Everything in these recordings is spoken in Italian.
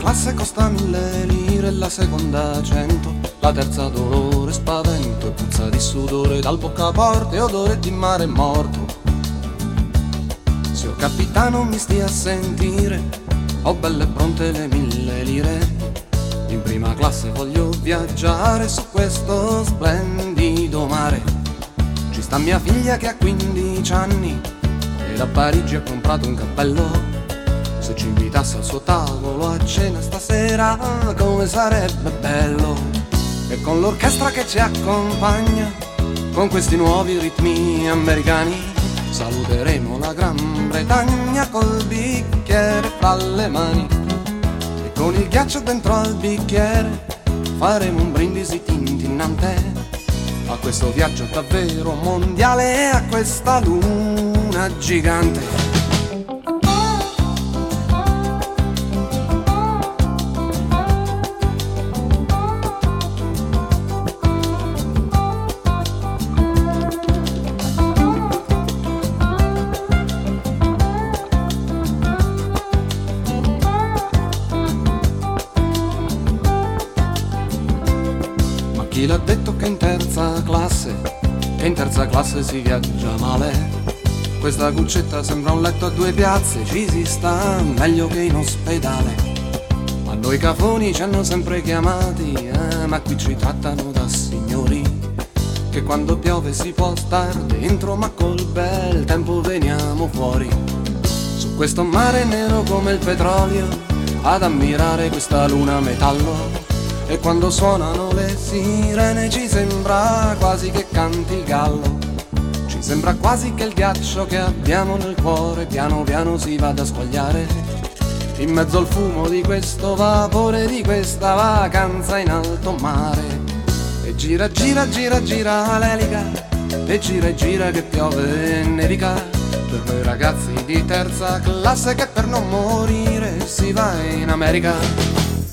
classe costa 1000 lire, la seconda 100, la terza dolore e spavento e puzza di sudore dal boccaporte e odore di mare morto. Signor capitano mi stia a sentire, ho belle pronte le 1000 lire. In prima classe voglio viaggiare su questo splendido mare. Ci sta mia figlia che ha 15 anni e da Parigi ha comprato un cappello. Se ci invitasse al suo tavolo a cena stasera, come sarebbe bello. E con l'orchestra che ci accompagna, con questi nuovi ritmi americani, saluteremo la Gran Bretagna col bicchiere fra le mani. E con il ghiaccio dentro al bicchiere faremo un brindisi tintinnante a questo viaggio davvero mondiale e a questa luna gigante. Chi l'ha detto che in terza classe si viaggia male? Questa cuccetta sembra un letto a 2 piazze, ci si sta meglio che in ospedale. Ma noi cafoni ci hanno sempre chiamati, ma qui ci trattano da signori. Che quando piove si può star dentro, ma col bel tempo veniamo fuori. Su questo mare nero come il petrolio, ad ammirare questa luna metallo. E quando suonano le sirene ci sembra quasi che canti il gallo. Ci sembra quasi che il ghiaccio che abbiamo nel cuore piano piano si vada a squagliare in mezzo al fumo di questo vapore, di questa vacanza in alto mare. E gira, gira, gira, gira l'elica, e gira che piove e nevica. Per noi ragazzi di terza classe che per non morire si va in America.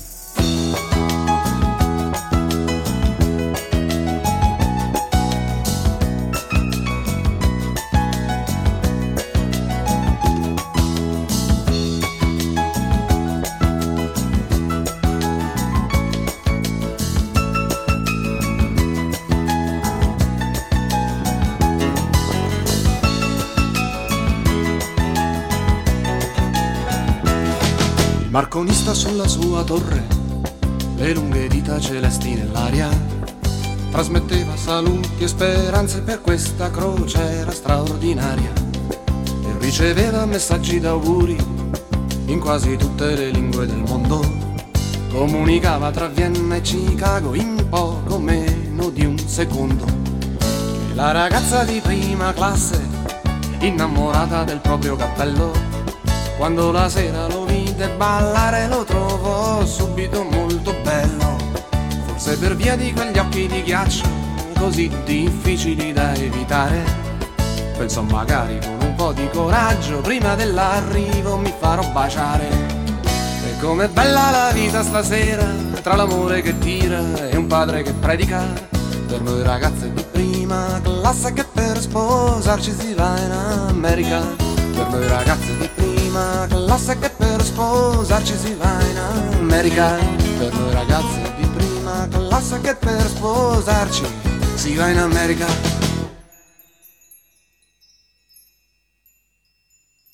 Marconista sulla sua torre, le lunghe dita celesti nell'aria, trasmetteva saluti e speranze per questa crociera straordinaria. E riceveva messaggi d'auguri in quasi tutte le lingue del mondo. Comunicava tra Vienna e Chicago in poco meno di un secondo. E la ragazza di prima classe, innamorata del proprio cappello, quando la sera lo vide ballare lo trovò subito molto bello. Forse per via di quegli occhi di ghiaccio così difficili da evitare, pensò magari con un po' di coraggio prima dell'arrivo mi farò baciare. E com'è bella la vita stasera, tra l'amore che tira e un padre che predica, per noi ragazze di prima classe che per sposarci si va in America. Per noi ragazze di prima classe che per sposarci si va in America. Per noi ragazze di prima classe che per sposarci si va in America.